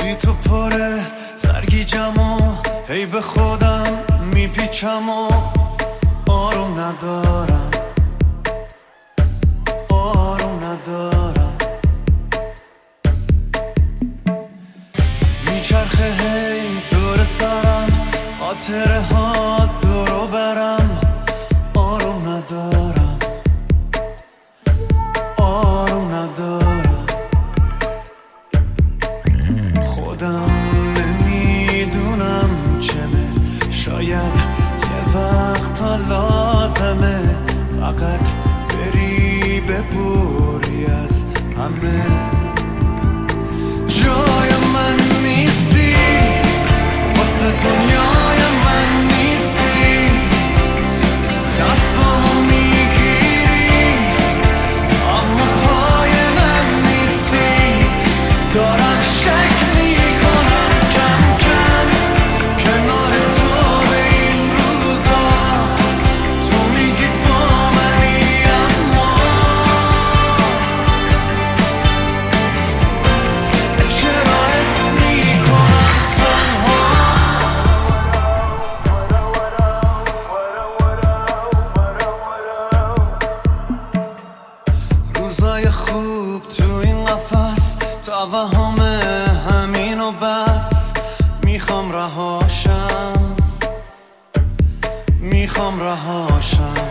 بی تو پره سرگیجم و هی به خودم میپیچم و آروم ندارم، آروم ندارم. میچرخه هی دور سرم خاطره ها دورو برم، آروم ندارم، آروم ندارم. خودم نمیدونم چمه، شاید یه وقتا لازمه فقط بری ببوری از همه. جای من نیستی، واسه دنیای من نیستی، دستامو میگیری اما پای من نیستی. دارم شک میکنم کم کم کنار تو به این روزا، تو میگی با منی اما چرا حس میکنم تنها. روزای خوب تو این قفس توهم همین و بس، میخوام رهاشم، میخوام رهاشم.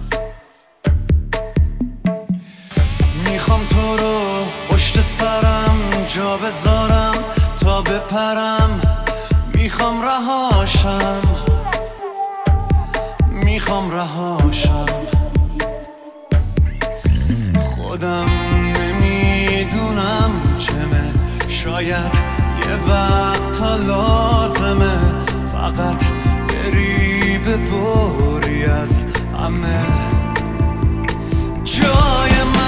میخوام تو رو پشت سرم جا بذارم تا بپرم، میخوام رهاشم، میخوام رهاشم. خودم نمیدونم چمه، شاید یه وقتا لازمه فقط بری ببری از همه. جای من